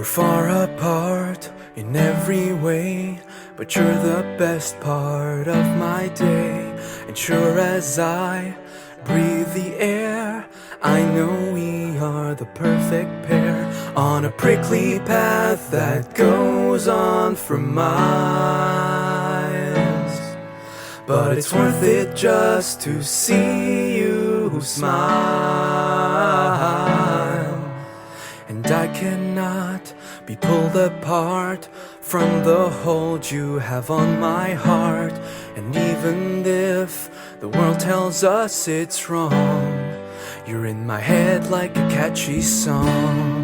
We're far apart in every way, but you're the best part of my day. And sure as I breathe the air, I know we are the perfect pair, on a prickly path that goes on for miles. But it's worth it just to see you smile. And I cannot be pulled apart from the hold you have on my heart. And even if the world tells us it's wrong, you're in my head like a catchy song.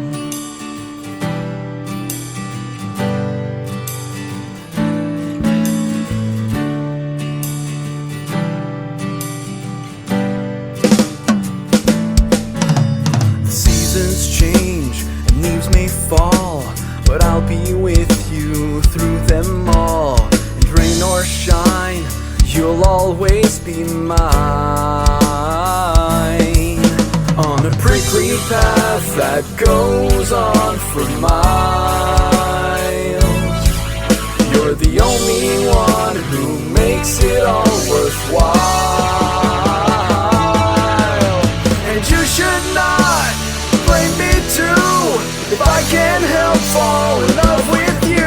The seasons change and leaves may fall, but I'll be with you through them all. And rain or shine, you'll always be mine, on a prickly path that goes on for miles. You're the only one who makes it all worthwhile. And you should not blame me too if I can't help fall in love with you.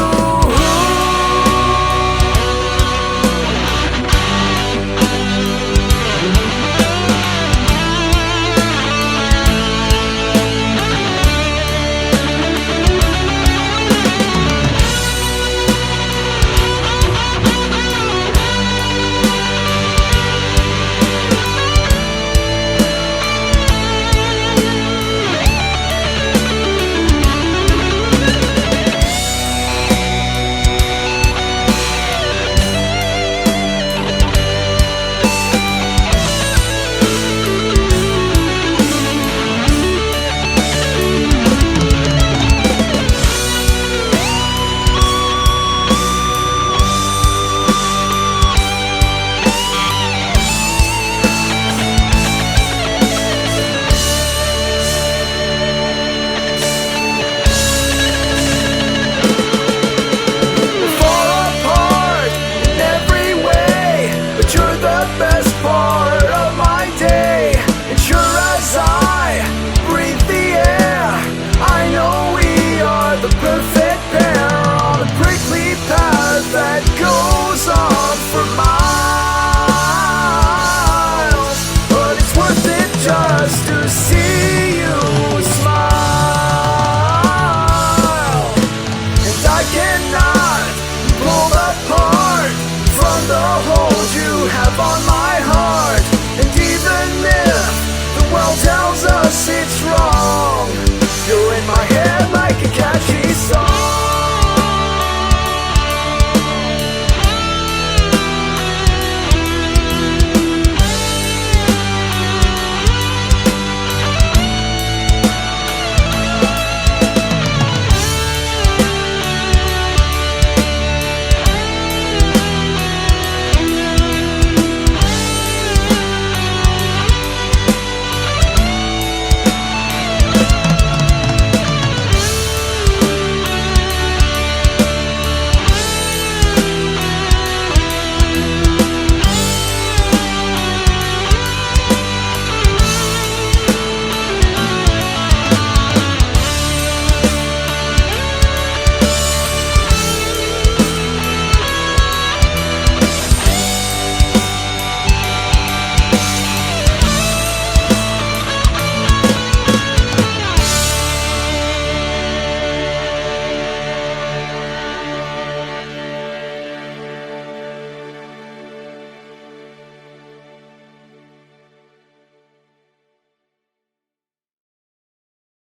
Just to see you smile. And I cannot pull apart from the hold you have on my heart. And even if the world tells us it's wrong,